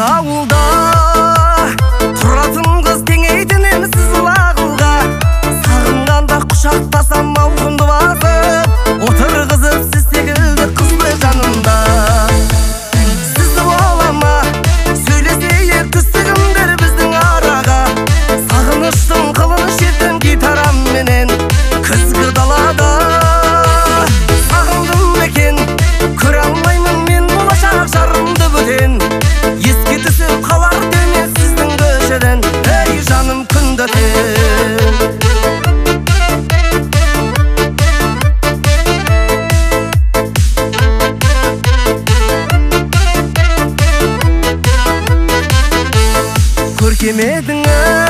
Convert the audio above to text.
ауылда тұратын қыз теңейтін емсіз лағылға, сағынғанда құшақтасам ауқымды басып, отырғызып сіз секілді қызды жанымда. Сізді олама сөйлесейік түстігімдер біздің араға, сағыныштың қылын шертім гитарамменен күзгі далада. Сағындым екен көре алмаймын мен болашақ жарымды бөтен, еске түсіп қалар дене сіздің көшеден, ей жаным күнді өтен. Көркем едің